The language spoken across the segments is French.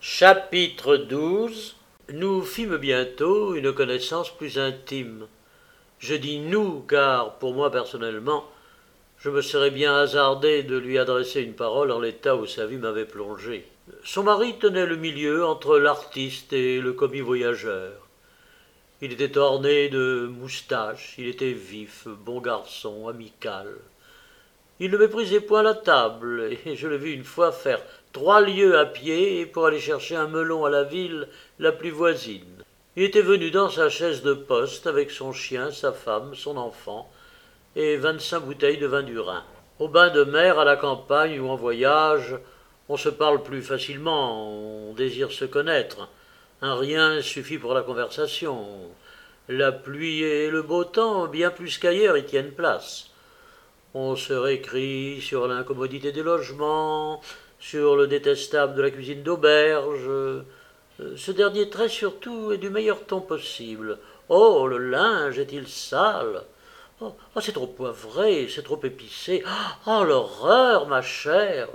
Chapitre 12. Nous fîmes bientôt une connaissance plus intime. Je dis nous, car pour moi personnellement, je me serais bien hasardé de lui adresser une parole en l'état où sa vie m'avait plongé. Son mari tenait le milieu entre l'artiste et le commis voyageur. Il était orné de moustaches, il était vif, bon garçon, amical. Il ne méprisait point la table, et je l'ai vu une fois faire 3 lieues à pied pour aller chercher un melon à la ville la plus voisine. Il était venu dans sa chaise de poste avec son chien, sa femme, son enfant, et 25 bouteilles de vin du Rhin. Au bain de mer, à la campagne ou en voyage, on se parle plus facilement, on désire se connaître. Un rien suffit pour la conversation. La pluie et le beau temps, bien plus qu'ailleurs, y tiennent place. On se récrie sur l'incommodité des logements, sur le détestable de la cuisine d'auberge. Ce dernier trait surtout est du meilleur ton possible. Oh, le linge est-il sale? Oh, c'est trop poivré, c'est trop épicé. Oh, l'horreur, ma chère!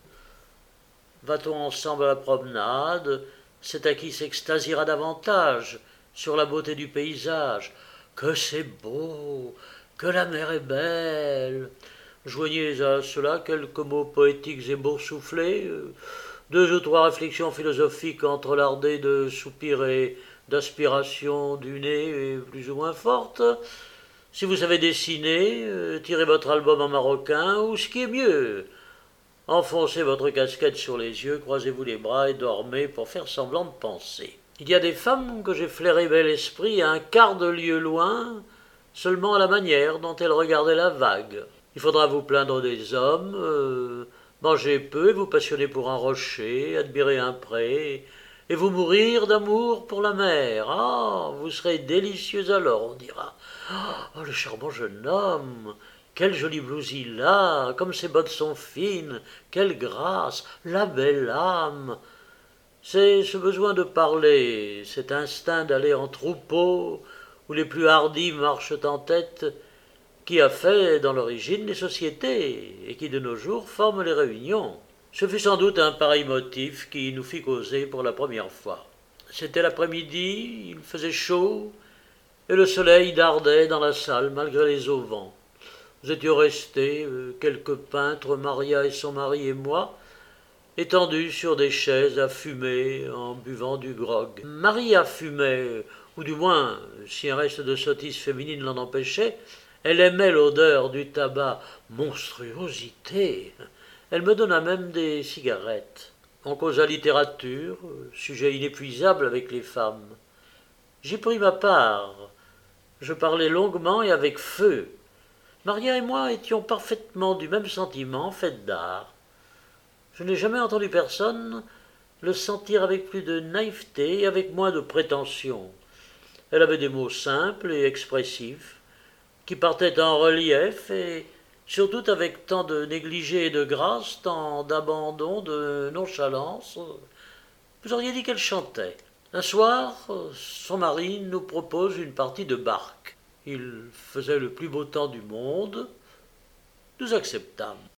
Va-t-on ensemble à la promenade? C'est à qui s'extasiera davantage sur la beauté du paysage. Que c'est beau, que la mer est belle. Joignez à cela quelques mots poétiques et boursouflés, 2 ou 3 réflexions philosophiques entrelardées de soupirs et d'aspirations du nez plus ou moins fortes. Si vous savez dessiner, tirez votre album en marocain, ou ce qui est mieux, enfoncez votre casquette sur les yeux, croisez-vous les bras et dormez pour faire semblant de penser. Il y a des femmes que j'ai flairé bel esprit à un quart de lieue loin, seulement à la manière dont elles regardaient la vague. Il faudra vous plaindre des hommes, manger peu et vous passionner pour un rocher, admirer un pré, et vous mourir d'amour pour la mer. Ah, vous serez délicieux alors, on dira. Oh, le charmant jeune homme! Quelle jolie blouse il a, comme ses bottes sont fines, quelle grâce, la belle âme! C'est ce besoin de parler, cet instinct d'aller en troupeau, où les plus hardis marchent en tête, qui a fait dans l'origine les sociétés, et qui de nos jours forment les réunions. Ce fut sans doute un pareil motif qui nous fit causer pour la première fois. C'était l'après-midi, il faisait chaud, et le soleil dardait dans la salle malgré les auvents. Nous étions restés, quelques peintres, Maria et son mari et moi, étendus sur des chaises à fumer en buvant du grog. Maria fumait, ou du moins, si un reste de sottise féminine l'en empêchait, elle aimait l'odeur du tabac. Monstruosité! Elle me donna même des cigarettes. On causa littérature, sujet inépuisable avec les femmes. J'y pris ma part. Je parlais longuement et avec feu. Maria et moi étions parfaitement du même sentiment, fait d'art. Je n'ai jamais entendu personne le sentir avec plus de naïveté et avec moins de prétention. Elle avait des mots simples et expressifs, qui partaient en relief et surtout avec tant de négligé et de grâce, tant d'abandon, de nonchalance. Vous auriez dit qu'elle chantait. Un soir, son mari nous propose une partie de barque. Il faisait le plus beau temps du monde. Nous acceptâmes.